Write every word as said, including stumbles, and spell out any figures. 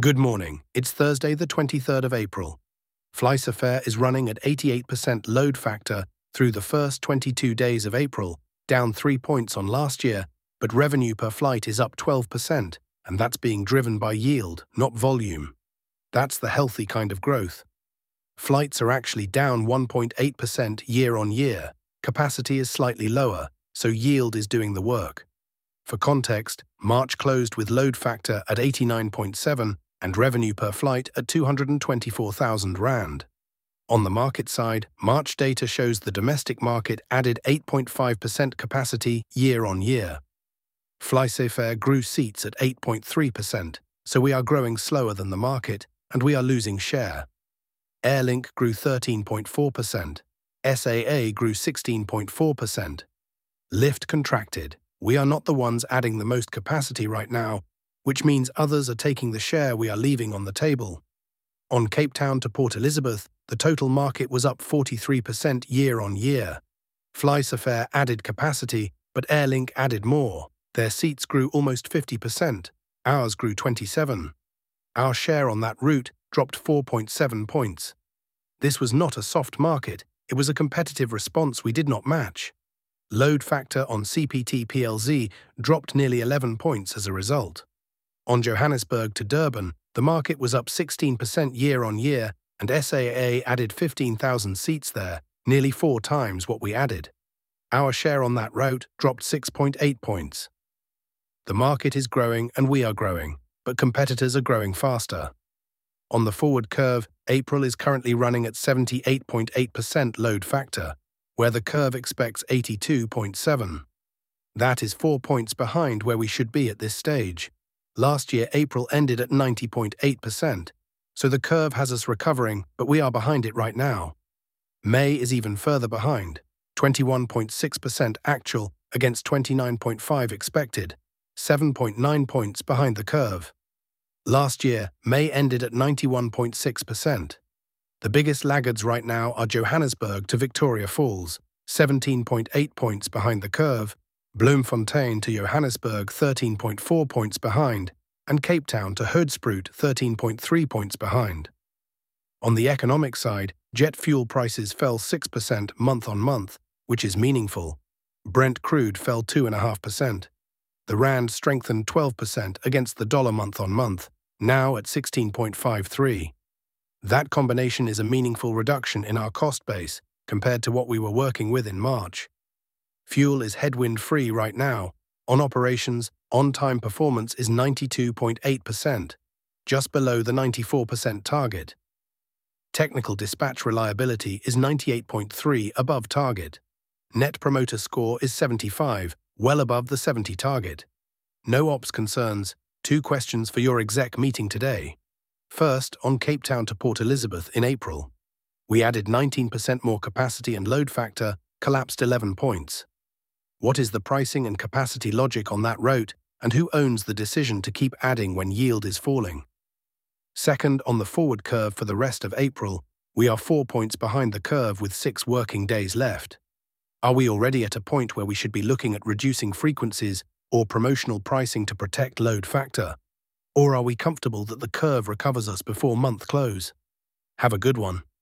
Good morning. It's Thursday, the twenty-third of April. Flysafair is running at eighty-eight percent load factor through the first twenty-two days of April, down three points on last year, but revenue per flight is up twelve percent, and that's being driven by yield, not volume. That's the healthy kind of growth. Flights are actually down one point eight percent year on year. Capacity is slightly lower, so yield is doing the work. For context, March closed with load factor at eighty-nine point seven and revenue per flight at two hundred twenty-four thousand rand. On the market side, March data shows the domestic market added eight point five percent capacity year on year. Flysafair grew seats at eight point three percent, so we are growing slower than the market, and we are losing share. Airlink grew thirteen point four percent. S A A grew sixteen point four percent. Lift contracted. We are not the ones adding the most capacity right now, which means others are taking the share we are leaving on the table. On Cape Town to Port Elizabeth, the total market was up forty-three percent year on year. Flysafair added capacity, but Airlink added more. Their seats grew almost fifty percent. Ours grew twenty-seven. Our share on that route dropped four point seven points. This was not a soft market. It was a competitive response we did not match. Load factor on C P T P L Z dropped nearly eleven points as a result. On Johannesburg to Durban, the market was up sixteen percent year on year, and S A A added fifteen thousand seats there, nearly four times what we added. Our share on that route dropped six point eight points. The market is growing and we are growing, but competitors are growing faster. On the forward curve, April is currently running at seventy-eight point eight percent load factor, where the curve expects eighty-two point seven. That is four points behind where we should be at this stage. Last year, April ended at ninety point eight percent, so the curve has us recovering, but we are behind it right now. May is even further behind, twenty-one point six percent actual against twenty-nine point five expected, seven point nine points behind the curve. Last year, May ended at ninety-one point six percent. The biggest laggards right now are Johannesburg to Victoria Falls, seventeen point eight points behind the curve, Bloemfontein to Johannesburg, thirteen point four points behind, and Cape Town to Hoedspruit, thirteen point three points behind. On the economic side, jet fuel prices fell six percent month on month, which is meaningful. Brent crude fell two point five percent. The rand strengthened twelve percent against the dollar month on month, now at sixteen point five three. That combination is a meaningful reduction in our cost base compared to what we were working with in March. Fuel is headwind-free right now. On operations, on-time performance is ninety-two point eight percent, just below the ninety-four percent target. Technical dispatch reliability is ninety-eight point three, above target. Net Promoter Score is seventy-five, well above the seventy target. No ops concerns. Two questions for your exec meeting today. First, on Cape Town to Port Elizabeth in April. We added nineteen percent more capacity and load factor, collapsed eleven points. What is the pricing and capacity logic on that route, and who owns the decision to keep adding when yield is falling? Second, on the forward curve for the rest of April, we are four points behind the curve with six working days left. Are we already at a point where we should be looking at reducing frequencies or promotional pricing to protect load factor? Or are we comfortable that the curve recovers us before month close? Have a good one.